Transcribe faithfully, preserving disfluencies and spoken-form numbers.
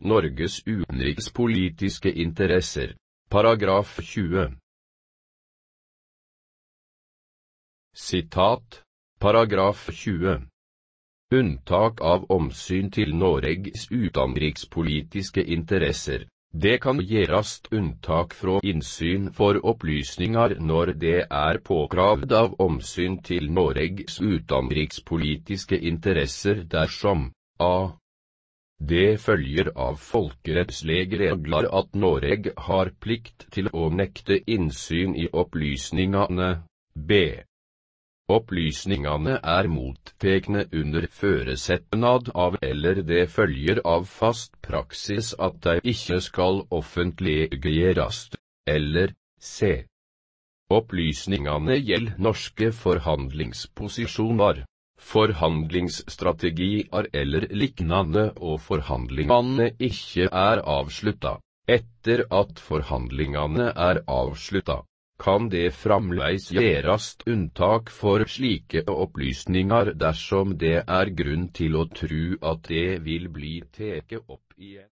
Norges utenrikspolitiske interesser. Paragraf tjue. Sitat. Paragraf tjue. Unntak av omsyn til Norges utenrikspolitiske interesser. Det kan gjøres unntak fra innsyn for opplysninger når det er påkravd av omsyn til Norges utenrikspolitiske interesser dersom a. Det følger av folkerettslige regler at Norge har plikt til å nekte innsyn i opplysningene. B. Opplysningene er mottekne under føresetnad av eller det følger av fast praksis at de ikke skal offentliggjøres, eller c. Opplysningene gjelder norske forhandlingsposisjoner, forhandlingsstrategier eller lignende og forhandlingene ikke er avsluttet. Etter at forhandlingene er avsluttet, kan det fremdeles gjøres unntak for slike opplysninger dersom det er grunn til å tro at det vil bli tatt opp igjen.